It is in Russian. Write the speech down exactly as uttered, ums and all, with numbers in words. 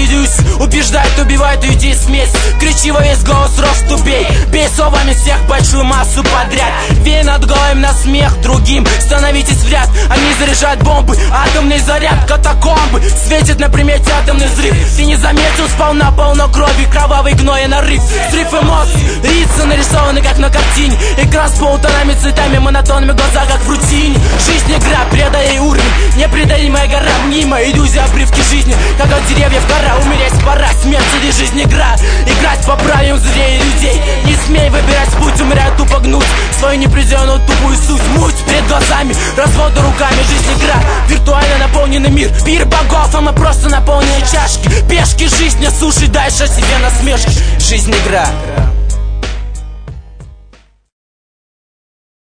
делюсь, убеждают, убивают, уйди смесь. Кричи во весь голос, рост убей. Бей словами всех, большую массу подряд. Вей над головами на смех другим. Становитесь в ряд, они заряжают бомбы. Атомный заряд, катакомбы. Светит на примете атомный взрыв. Ты не заметил, сполна полно крови. Кровавый гной и нарыв. Взрыв эмоций, лица нарисованы как на картине. Экран с полутонами цветами, монотонными глаза как в рутине. Жизнь игра, преодолей уровень. Непреодолимая гора, мимо иллюзия обрывки жизни. Как от деревьев гора, умереть пора. Смерть или жизнь игра. Играть по правилам зрей людей. Не смей выбирать путь, умирать тупо гнуть свою непределенную тупую суть. Муть перед глазами, разводы руками. Жизнь игра, виртуально наполненный мир. Пир богов, а мы просто наполненные чашки. Пешки, жизнь, не слушай дальше себе насмешки. Жизнь игра.